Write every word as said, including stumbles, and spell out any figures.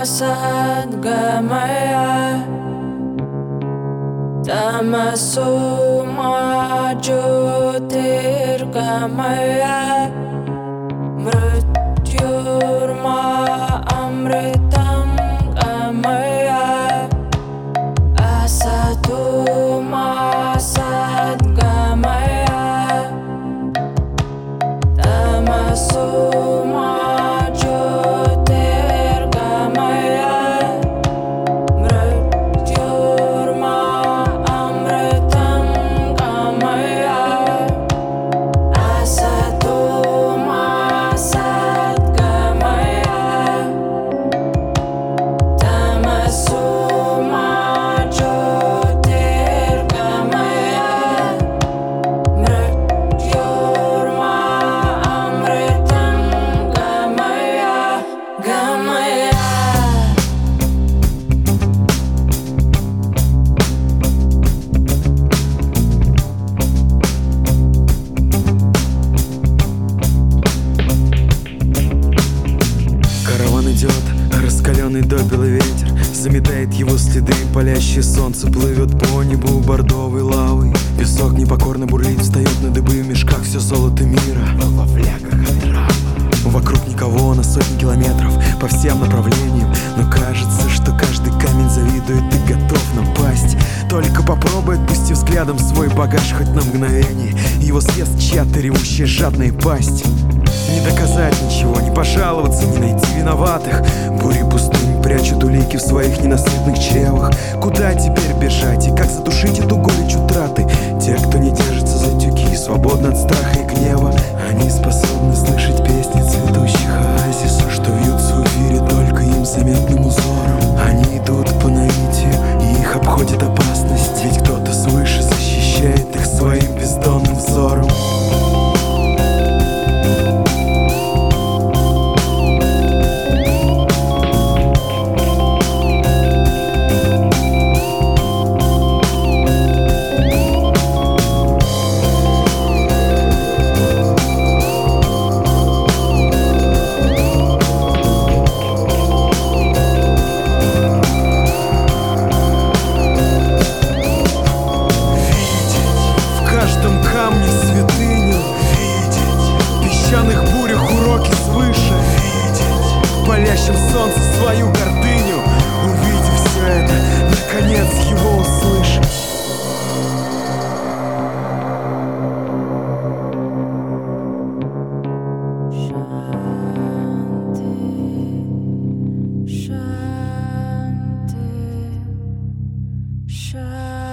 Sadgamaya Tamasoma Jyotirgamaya Mrityurma Amritam Gamaya Asatoma Sadgamaya Tamasoma Раскаленный допелый ветер заметает его следы. Палящее солнце плывет по небу бордовой лавой. Песок непокорно бурлит, встает на дыбы. В мешках все золото мира, во флягах отрава. Вокруг никого на сотни километров по всем направлениям. Но кажется, что каждый камень завидует и готов напасть. Только попробуй, отпусти взглядом свой багаж хоть на мгновение. Его съест чья-то ревущая жадная пасть. Не доказать ничего, не пожаловаться, не найти виноватых. Бури пустынь прячут улики в своих ненасытных чревах. Куда теперь бежать и как задушить эту горечь утраты? Те, кто не держится за тюки, свободны от страха и гнева. Они способны слышать песни цветущих оазисов, что вьются в эфире только им заметным узором. Они идут по наитию, и их обходит опасность. Ведь кто-то свыше защищает их своим бездонным взором. Палящем солнце свою гордыню. Увидев все это, наконец его услышать. Shanti, Shanti, Shanti.